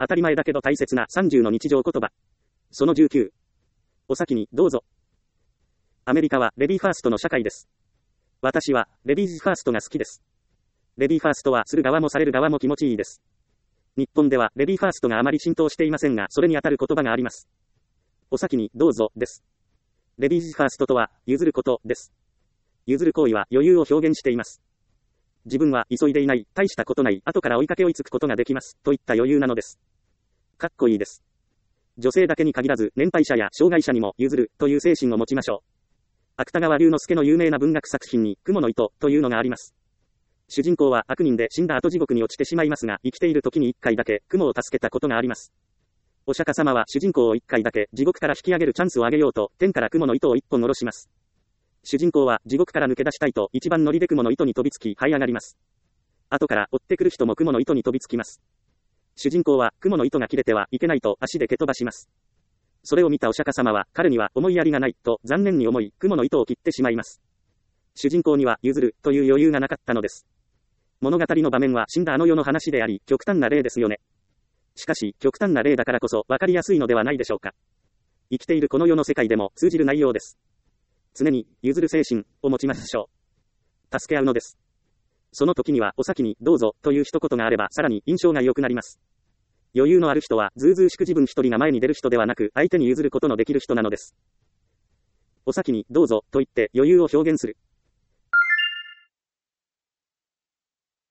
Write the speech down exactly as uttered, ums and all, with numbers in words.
当たり前だけど大切なさんじゅうの日常言葉。そのじゅうきゅう。お先にどうぞ。アメリカはレディーファーストの社会です。私はレディーズファーストが好きです。レディーファーストはする側もされる側も気持ちいいです。日本ではレディーファーストがあまり浸透していませんが、それにあたる言葉があります。お先にどうぞです。レディーズファーストとは譲ることです。譲る行為は余裕を表現しています。自分は急いでいない、大したことない、後から追いかけ追いつくことができます、といった余裕なのです。かっこいいです。女性だけに限らず、年配者や障害者にも譲る、という精神を持ちましょう。芥川龍之介の有名な文学作品に、蜘蛛の糸、というのがあります。主人公は悪人で死んだ後地獄に落ちてしまいますが、生きている時に一回だけ、蜘蛛を助けたことがあります。お釈迦様は主人公を一回だけ、地獄から引き上げるチャンスをあげようと、天から蜘蛛の糸を一本下ろします。主人公は地獄から抜け出したいと、一番乗りで蜘蛛の糸に飛びつき、這い上がります。後から追ってくる人も蜘蛛の糸に飛びつきます。主人公は、蜘蛛の糸が切れてはいけないと足で蹴飛ばします。それを見たお釈迦様は、彼には思いやりがない、と残念に思い、蜘蛛の糸を切ってしまいます。主人公には譲る、という余裕がなかったのです。物語の場面は死んだあの世の話であり、極端な例ですよね。しかし、極端な例だからこそ、わかりやすいのではないでしょうか。生きているこの世の世界でも通じる内容です。常に、譲る精神、を持ちましょう。助け合うのです。その時には、お先に、どうぞ、という一言があれば、さらに印象が良くなります。余裕のある人は、ずうずうしく自分一人が前に出る人ではなく、相手に譲ることのできる人なのです。お先に、どうぞ、と言って余裕を表現する。